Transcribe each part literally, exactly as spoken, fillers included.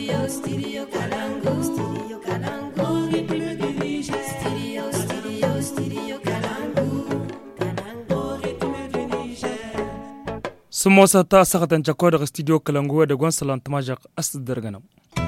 Stereo, stereo Kalangu. Stereo Kalangu. Stereo, stereo, stereo Kalangu. Kalangu. سموسة تاسخة تنشكور استديو كلانغو دغون سلام تماجق أصدرغنم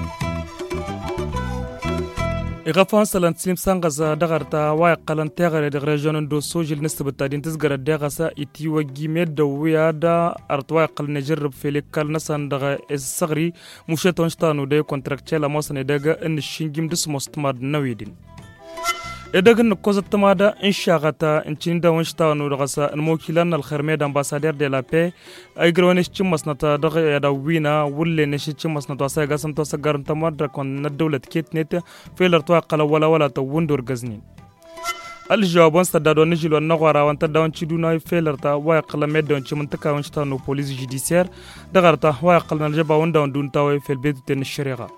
إغفان سلام سليم سانغزا دغرتا واي قلن تغر دغريجون دو سوجل نسبة تادين تزغر دغسا إتي وجي ميد ويادا أرتواي قل نجرب في لكال نسان دغ الصغري مشيتون شتانو دي كونتراكتشيلا موسن دغ إن الشنجيم دس مستمر نويدين إدغن كوزت مادا إن شاغتا إن تشيندا ونشتانو دغسا الموكيلان الخرميد أمباسادير دي لا بي أيغرونيش تشمسنتا دغ يدا وينا ولي نشي تشمسنتا سايغا سمتو سغارن تمادر كون الدولة كيت نيت فيلر توقع ولا ولا توندور غزنين الجوابون استدادو نجيلو النغوارا وانتا داون تشيدونا فيلر تا وايقل ميدون تشمنتكا ونشتانو بوليس جيديسير دغرتا وايقل نالجبا ونداون دون تاوي في البيت تين الشريغة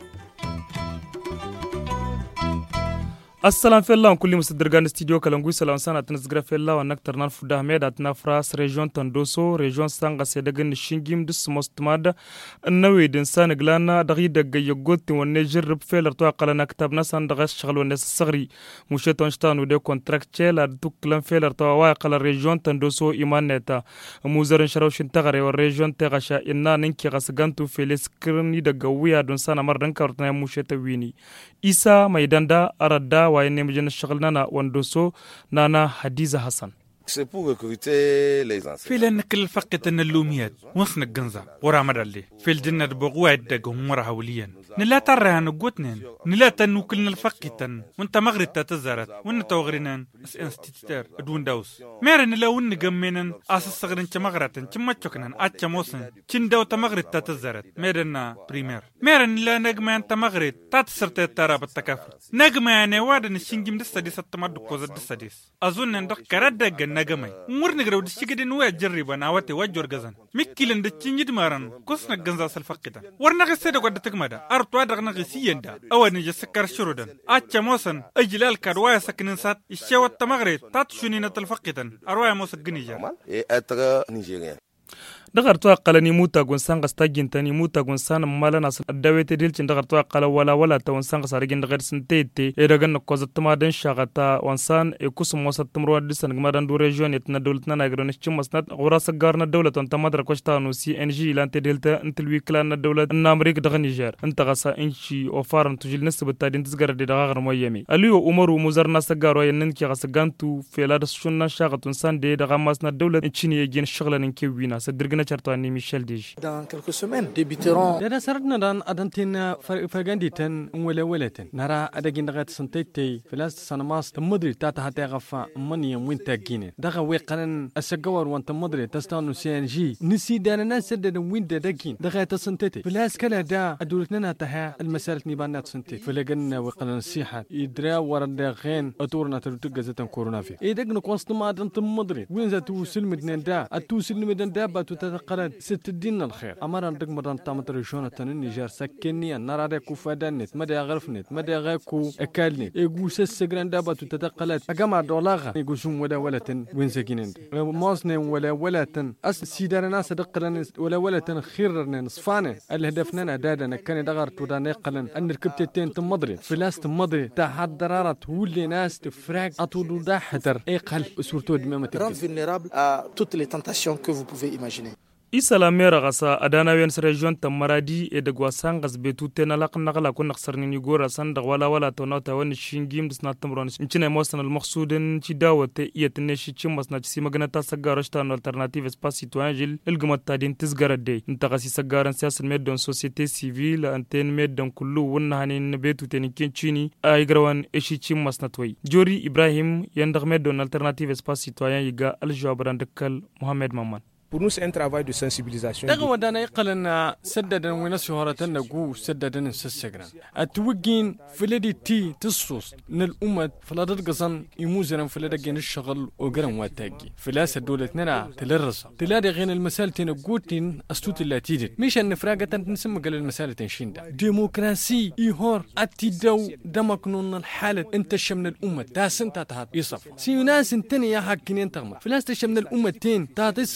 السلام في الله كل مصدرجان استديو كلامغوي سلام سنة تنزغرا في الله ونكتر نرف دهميد أتنا فراس ريجون تندوسو ريجون سانغا سيدغن الشينجيم دس مستماد النوي دنسان غلانا دغي دغ يغوت ونجرب فيلر تو قلنا كتابنا سان دغ شغل ونس الصغري مشيتون شتانو دي كونتراكتشيل ادو كلام فيلر تو واقل ريجون تندوسو ايمانيتا موزرن شروشن تغري والريجون تغشا ان ننكي غسغانتو فيلس كرني دغ ويا دنسان مردن كارتنا مشيتا ويني إيسا ميداندا أردا وين مجن الشغلنا وندوسو نانا حديثة حسن C'est pour recruter les anciens. فيلن كل فقة النلوميات وصن الجنزة ورا مدلي في الجنة بقوة دقهم ورا هوليا نلا ترى هنقوتنين نلا تنو كلنا الفقة وانت مغرب تتزرت وانت توغرينان اس انستيتر دون دوس ميرن نلا ون جمينن اساس صغرن تمغرتن تما تشكنن اتش موسن تشن دو تمغرب تتزرت ميرن بريمير ميرن نلا نجمان تمغرب تتسرت ترى بالتكافل نجمان وادن الشنجم دستديس التمدد كوز دستديس اظن ان كرد نجمي مور نغرو دشيكدين وا جريبا ناوتي واجور غزان ميكيلن دتشينيد مارن كوسنا غنزا سلفقيدا ورنا غسيد غد تكمدا ارتوا دغنا غسيندا او نجي سكر شرودن اتش موسن اجلال كدوا سكنن سات الشوت تمغري تاتشونينا تلفقيدا اروا موس غنيجر Et être nigérien. دغر تو قلني موتا غونسان غستاجين تاني موتا غونسان مالنا الدويت ديلچن دغر تو قلا ولا ولا تو ونسان غسارجين دغر سنتيتي ادغن كوزتما دن شغتا وانسان اكوس موسط تمرو دسن غمدان دو ريجون يتنا دولتنا ناغرنش چمسنات غورا سغارنا دولة انت مدر كوشتانو سي ان جي لانت دلتا انت الويكلان الدولة الامريك دغ نيجر انت غسا انشي اوفارن تجل نسب التادين تزغر دي دغر مويمي اليو عمر ومزرنا سغارو يننكي غسغانتو فيلاد شنا شغت انسان دي دغ ماسنا الدولة انشني يجين شغلن كيوينا سدرغنا چرتواني ميشيل ديج dans quelques semaines débuteront دادا سردنا دان ادنتين فرغانديتن ولا ولتن نرى ادغين دغت سنتيتي فلاس سنماس تمدري تاتا هتا غفا مني وين تاغين دغه ويقنن اسغور وانت مدري تستانو سي ان جي نسي دانا ناس دد وين دغين دغه تسنتيتي فلاس كلا دا ادولتنا تها المساله نيبانات سنتي فلغن ويقنن سيحه يدرا ورد غين اتورنا تلتغزتن كورونا في ايدغن كونستما دنت مدري وين زاتو سلمدن دا اتو سلمدن دا باتو تتقرد ست الدين الخير أمر عندك مدن تامت رجون التنين النيجر سكني النار عليكو فدانت مدى غرفنت مدى غاكو أكلنت يجوس السجران دابت وتتقلت أجمع دولار يجوسون ولا ولتن وين سكينين ماسن ولا ولتن أس سيدنا ناس دقلن ولا ولتن خيرنا نصفانه الهدفنا دادنا كان دغر تودان يقلن أن ركبتين تمضري فلاس تمضري تحت درارة ولي ناس تفرق أطول دا حتر إقل سورتو دمامة rendre vulnérables à toutes les tentations que vous pouvez imaginer. إسلا ميرا غسا أدانا وين سريجون تمرادي إدغوا سانغس بيتو تينا لق نغلا كون نخسرني يغورا ساندغ ولا ولا تونوتا ون شينجيم دسنا تمرون انچنا موسن المقصودن تي داوت يتنشي تشمسنا تسي مغنتا سغارشتان الترناتيف اسباس سيتوان جيل الغمت تادين تزغردي انت غسي سغارن سياس ميدون سوسيتي سيفيل انتين ميدون كلو ونهانين بيتو تنكين تشيني ايغروان اشي تشمسنا توي جوري ابراهيم يندغ ميدون الترناتيف اسباس سيتوان يغا الجواب دكال محمد مامان. Pour nous, c'est un travail de sensibilisation. دغه ودانا يقلنا سددن وناس شهرتنا جو سددن سسجران اتوجين فلدي تي تصوص من الامه فلادت قصن يموزن فلدجين الشغل وقرن واتاجي فلاس دولتنا تلرص تلاقي غين المسالتين قوتين استوت اللاتيد مش ان فراغه تنسمى قال المسالتين شيندا ديمقراطي يهور اتيدو دمكنون الحاله انت شمن الامه تاس انت تهات يصف سي ناس انتني يا حكين تغمر فلاس تشمن الامتين تاتصف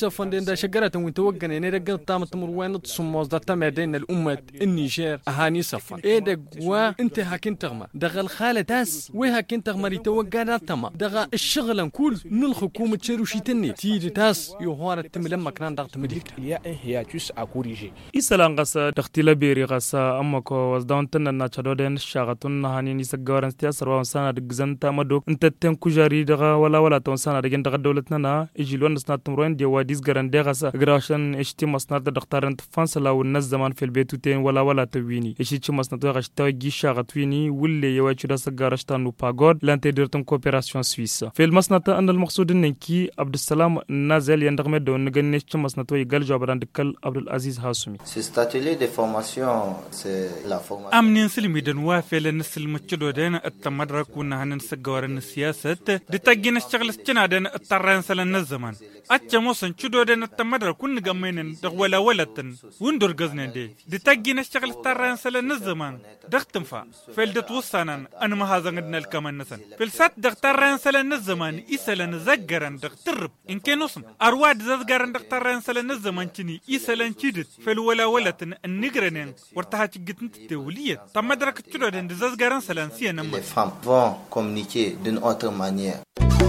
دا شجرة ويتوجن يعني رجال طعم التمر وين تصموز دا تمدين الأمة النيجر أهاني صفا إيه دا جوا أنت هكين تغمر دغل خالة تاس وهكين تغمر يتوجن تما دغ الشغل كل نلخكومة تشروشي تني تيجي تاس يهوار التملم كان ضغط مديك Il y a un hiatus à corriger. isalan gasa daktila beri gasa amma ko wasdawn tan na chado den shagatun hani ni sagaran siyasar wa sana da gzanta madok intatten kujari daga wala wala ton sana da daga dawlatna na ijilwan nasna tumroin de wadis garan de gasa grashan ishti masnat da daktaran fansala wa naz zaman fil betuten wala wala tawini ishti masnat da gashta gi shagatwini wulle yawachu da sagarashtan nu pagod l'intégration coopération suisse fil masnat an al maqsud ninki abdussalam nazel yandagme do ngane ishti masnat wa gal jabaran dikal abdul aziz hasumi. Cet atelier de formation, c'est la formation. أمن سلمي دنوا فعل نسل متشدو دين التمدرك ونهن نسجور السياسة دتجين الشغل استنا دين التران سلن الزمان أتجموسن شدو دين التمدرك كن جمينن دغولا ولتن وندور جزنين دي دتجين الشغل التران سلن الزمان دختم فا فعل دتوصانا أنا ما هذا عندنا الكمان نسن فعل سات دختران سلن الزمان إسلن زجران دخترب إن كانوسن أرواد زجران دختران سلن الزمان تني إسلن شدت فعل ولا ولتن النجرنين ورتها جتنت تولية تمدرك تشدو دين دزجران سلن سينا Les femmes vont communiquer d'une autre manière.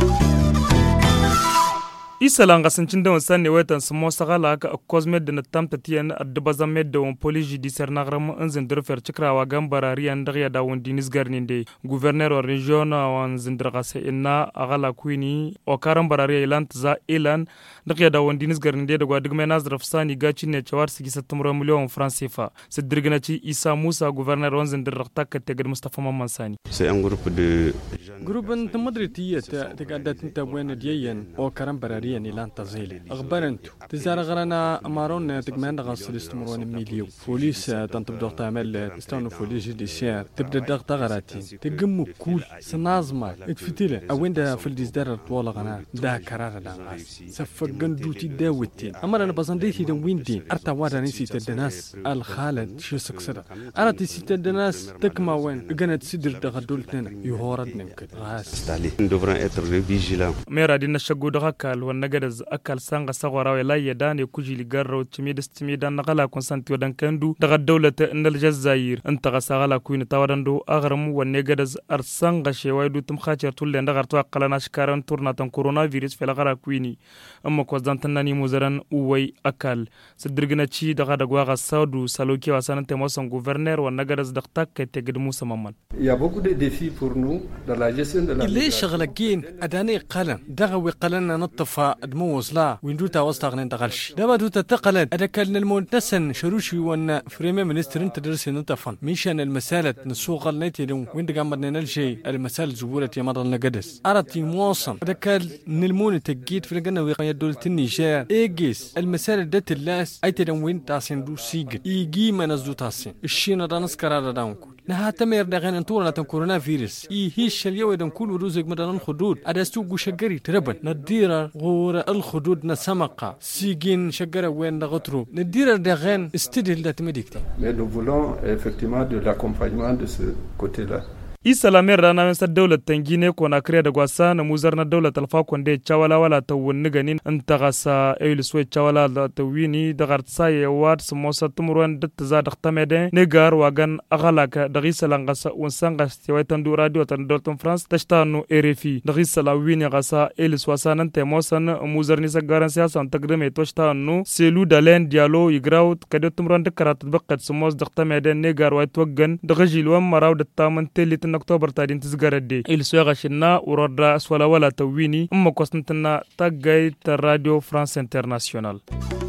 isalan gasancin da wasan ne watan samo sagala ka cosmet da natam tatiyan adbaza med da police judiciaire nagram anzin durfer cikrawa gambarari an daga da won dinis garnin de gouverneur wa region wan zindraga se inna agala kuini o karam barari ilant za ilan daga da won dinis garnin de da gwadigme nazraf sani gaci ne chawar sigi satumro million francs C F A sidirgna ci Isa Musa gouverneur wan zindraga takka te gad Mustafa Mamman Sani c'est un groupe de جروبن تمدرتية تقعدت انت وين ديين او كرم براريا نيلان تزيلي اخبرنتو تزار غرانا امارون تقمان غاصل استمرون ميليو بوليس تنطبدو تعمل استانو بوليس جديسيار تبدا ضغط غراتين تقمو كل سنازما اتفتيله اوين دا في الديزدار طول غنا دا كرار دا غاس سفقن دوتي داوتين امر انا بزنديتي دن وين دين ارتا وادا نسي تدناس الخالد شو سكسر انا تسي تدناس تكما وين قنت سدر دغدولتنا يهورد نمك Nous devrons être vigilants. mera dinna shagu da hakal wan nagadaz akal sanga sagwara wala yadane kujili garro timidas timidan nagala konsanti wadan kandu daga dawlata indal jazair anta gasagala kuina tawadando agram wan nagadaz arsanga shewaidu tum khacher tulle ndagar to aqalana shikaran turna tan coronavirus fela gara kuini amma ko zantanani muzaran uwai akal sidirgina ci daga dagwa ga saudu saloki wasanan temoson gouverneur wan nagadaz daktak teged musa mamman. Il y a beaucoup de défis pour nous dans la gestion de la اللي شغلكين أداني قلن دغوي قلنا نطفى دموز لا ويندوتا وستغنين دغلش دابا دوتا تقلد أدكال المونتسن شروشي وان فريمي منستر انت درسي نطفن ميشان المسالة نسوق النيتي وين دقامرنا نلشي المسالة زبولة يمر النقدس أرتي مواصن أدكال نلمون تجيد في الجنة ويقيا دولة النيجر إيجيس المسالة دات اللاس أيتي وين تاسين دو سيج إيجي ما نزدو تاسين الشينا دانس كرارا داونكو نها تمير دغين انطورنا تن كورونا فيروس إيه هيش اليوم دن كل وروزك مدن الخدود أدستو شجري تربن ندير غور الخدود نسمقة سيجين شجرة وين نغطرو ندير دغين استدل داتمديكتي. Mais nous voulons effectivement de l'accompagnement de ce côté-là. isalamer rana men sa dawlat tangine ko na kriya da gwasa na muzar na dawlat alfa konde chawala wala ta wonni ganin anta gasa ayl swe chawala da tawini da gartsa ya wat smosa tumruan dat za da khtamede ne gar wagan agalaka da gisalan gasa unsanga stewai tandu radio tan dorton france tashtanu R F I da gisala wini gasa ayl swasanan temosan muzar ni sa garan siyasa taqdime toshtanu selu dalen dialo igraut kado tumruan da karat baqat smos da khtamede ne gar wa twagan da gajilwan maraw da taman telit أكتوبر تادين تزغردي إل سوغا شنا وردا اسولا ولا تويني أما كوستنتنا تاقاي راديو فرانس انترناسيونال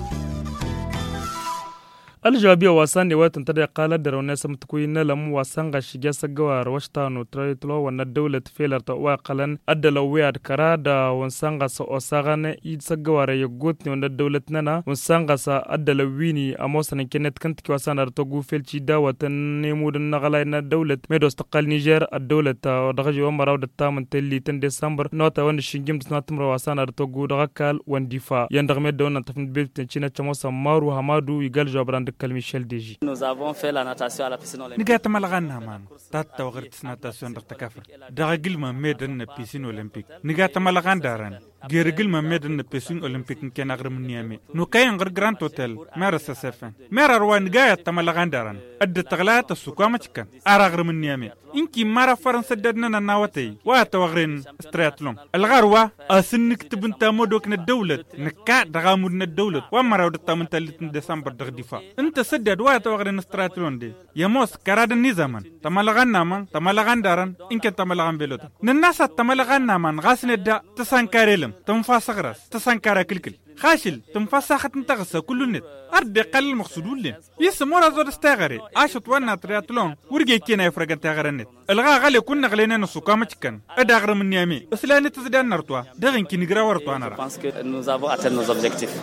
الجوابية واسان واتن تدي قالة دروني سمتكوين لم واسان غشيجا سقوار واشتانو تريتلو وان الدولة فيلر تقوى قلن أدلو وياد كرادا وانسان غسا وساغان إيد سقوار يقوتني وان الدولة نانا وانسان غسا أدلو ويني أموسان كنت كنت كواسان ارتقو فيلشي دا واتنمود النغلاين الدولة ميدو استقال نيجير الدولة ودغجي ومراو دتامن تلي تن ديسمبر نوتا وان الشنجيم تسناتمر واسان ارتقو دغاكال وان دفاع يندغ ميدو نانتفن بيلتن چينا چموسا مارو همادو يقال جوابران Kal Michel Deji. Nous avons fait la natation à la piscine olympique. نقات ملغنا مان تات وغرت ناتاسيون دكتكافر داغل ما ميدن بيسين اولمبيك نقات ملغان داران غيرغل ما ميدن بيسين اولمبيك كان اغرم نيامي نو كاين غير جراند هوتيل مارس سفن ميرا روان غايت ملغان داران اد تغلات السوكامتكن اراغرم نيامي انكي مارا فرنسا ددنا ناوتي واتوغرين سترياتلون الغروه اسنك تبنتا مودوكنا الدوله نكا دغامودنا الدوله ومراود تامنتاليت ديسمبر دغديفا انت سدد واتوغرين سترياتلون دي يموس كراد النظام تملغان نامان تملغان داران انك تملغان بيلوت الناس تملغان نامان غاسن الدا تسانكاريلم تنفاسغرس تسانكارا كلكل خاشل تنفاسخت نتغسى كل النت أرد قل المقصودون لين يسمورا زود استغري عاشت وانا ترياتلون ورجي كينا يفرق تغرى النت الغا غالي كنا غلينا نسوكا متكن أدغر من نيامي أسلاني تزدان نرتوا دغن كي نغرا ورتوا نرا. Je pense que nous avons atteint nos objectifs.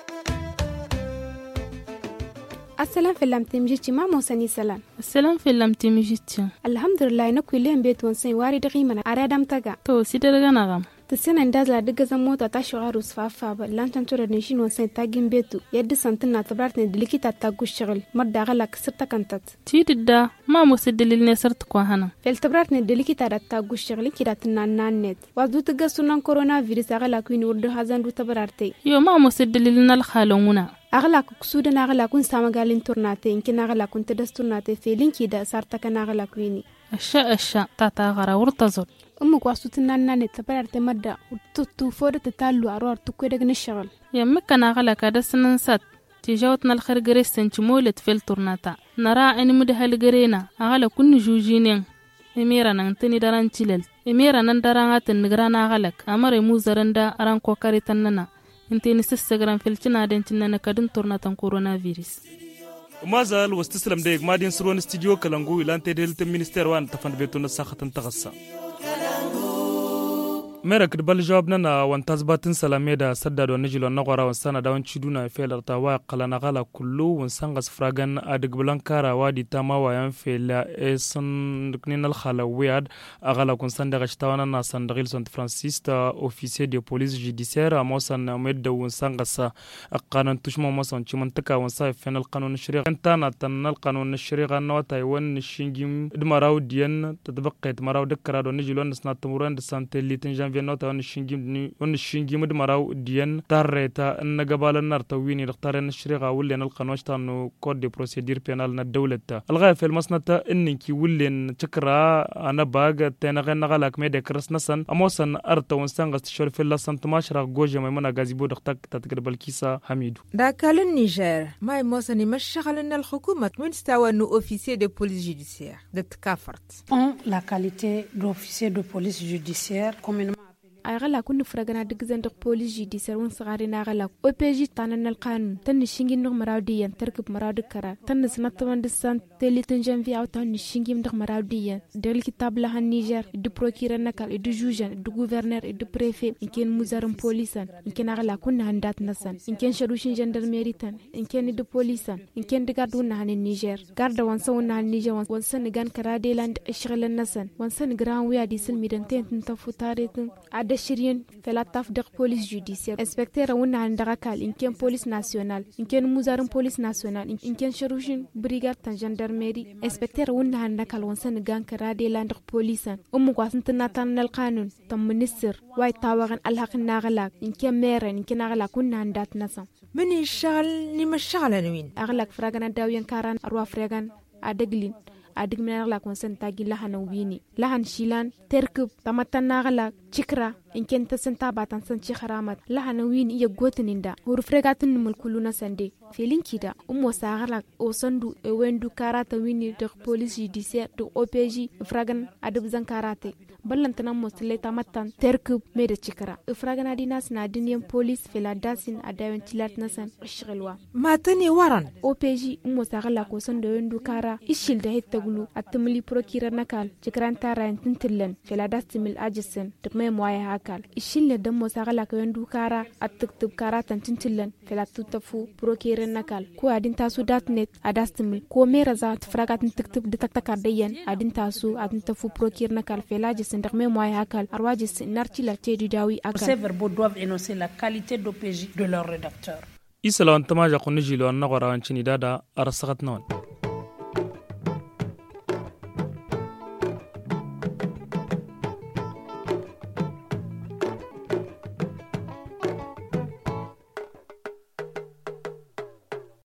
السلام في اللام تمجيتي ما موسني سلام السلام في اللام تمجيتي الحمد لله نكو لين بيت ونسي واري دغيمنا ارادم تغا تو سيدرغنا غام تسين انداز لا دغ زموتا تاشو عروس فافا لانتن تور نشين ونسي تاغين بيتو يد سنتنا تبرتني دليكيتا تاغو شغل مدا غلا كسرتا كانتات تيددا ما مسدلل نسرت كو هنا فل تبرتني دليكيتا تاغو شغل كيداتنا نانيت وادو تغسونا كورونا فيروس غلا كوين ورد هازان دو تبرارتي يو ما مسدلل الخالونا أغلى كسودنا أغلى كون سامعالين تورناتي إنكنا أغلى كون تدستورناتي فيلين كيدا سارتكنا أغلى كويني أشياء أشياء تاتا غرا ورتزول أمك واسوتنا ناني تبررت مدة وتتو فورة تتالو أروار تكويدك نشغل يمكنا أغلى كادسنا نسات تجاوتنا الخير جريسن تمولت في التورناتا نرى أن مدهل جرينا أغلى كون جوجينين إميرا نانتني داران تيلل إميرا نندارانات النغرانا أغلك أمر موزرندا أران كوكاري تننا انتي نستغرام في الچنا دنتنا نكدن تورناتن كورونا فيروس مازال واستسلم ديك مادين سرون استديو كلانغو لانتي ديلت مينستير وان تفند بيتون ساختن تغسا مرك دبل جوابنا وانتاز باتن سلاميدا سداد ونجلو نغورا وانسانا داون تشدونا فيل رتاوا قلنا غالا كلو وانسانغس فراغان ادق بلانكارا وادي تاما ويان فيل اسن دكنين الخلوياد اغالا كونسان دغشتاوانا ناسان دغيل سانت فرانسيس تا اوفيسي دي بوليس جوديسير اموسان ميد وانسانغس قانون تشمو موسان تشمنتكا وانسا فين القانون الشريع انتانا تن القانون الشريع نوتا يون شينجيم دمراو ديان تتبقى دمراو دكرا ونجلو نسنا تموران دي سانتي لي تنجان نوتا ونشينجيم ونشينجيم دمراو ديان تاريتا نغبال النارتا ويني دختارن الشريعه ولين القانون تاعو كود دي بروسيدير بينال الدوله الغايه في المسنته انكي ولين تكرا انا باغ تنغن غلاك ميد كرسنسن اموسن ارتا ونسانغ تشور في الله سنت ماشرا غوجه ميمنا غازيبو دختك تتقرب الكيسا حميدو داكال النيجر ما موسني مشغل ان الحكومه من استوى انه اوفيسير دي بوليس جوديسير دتكافرت اون لا كاليتي دوفيسير دو بوليس جوديسير كومين أغلى كل فرقنا دقزن دق بوليس جدي سرون صغارنا أغلى أو بيجي تانن القانون تن شينجي نغ مراوديا تركب مراود كرا تن سنة تمن دسان تلي تنجم في أو تن شينجي نغ مراوديا دل كتاب لها النيجر دو بروكير نكال دو جوجان دو غوفرنر دو بريفي إن كان مزارم بوليسان إن كان أغلى كنا هندات نسان إن كان شروشين جندرميري تان إن كان دو بوليسان إن كان دقادونا عن النيجر غاردا وانسونا عن النيجر وانسان نغان كرادي لاند اشغل النسان وانسان غران ويا دي سلميدان تين تنتفو تاريتن شيرين فلا تفدق بوليس جوديسير انسبكتور ونا عندكال ان كان بوليس ناسيونال ان كان مزارم بوليس ناسيونال ان كان شروشين بريغاد تان جندرميري انسبكتور ونا عندكال وانسن غان كرادي لاند بوليسان ام واسنتنا تان القانون تم منستر واي تاوغن الحق ناغلاك ان كان مير ان كان اغلاك كنا عندات نسا من الشغل ني مشغل نوين اغلاك فراغنا داوين كاران اروا فراغان ادغلين adig menar la konsen tagi lahan wini lahan shilan terkub tamatan nagala chikra inken tasenta batan san chikharamat lahan wini ya gotininda ur fregatin mulkuluna sande felin kida ummo sagala o sandu e wendu karata wini de police judiciaire de O P J fragan adub zan karate ballantana mosle tamatan terkub mede chikra fragan adinas na dinyen police fela dasin adawen tilat nasan shigilwa matani waran O P J ummo sagala ko sandu wendu kara ishil de hetta التملي بروكير نكال جكران تارين تنتلن فلا داستمل أجسن تقمي مواي هاكال إشيل ندمو ساغلا كويندو كارا التكتب كارا تنتلن فلا تتفو بروكير نكال كو أدين تاسو دات نت أداستمل كو ميرزا تفراغات تكتب دتكتكار ديان أدين تاسو أدين تفو بروكير نكال فلا جسن تقمي مواي هاكال أرواجس نارتي لا تيدي داوي أكال. Ces verbaux doivent énoncer la qualité d'O P J de leur rédacteur. isala wantama ja kunni jilo anna gwara wancini dada arasagat nawan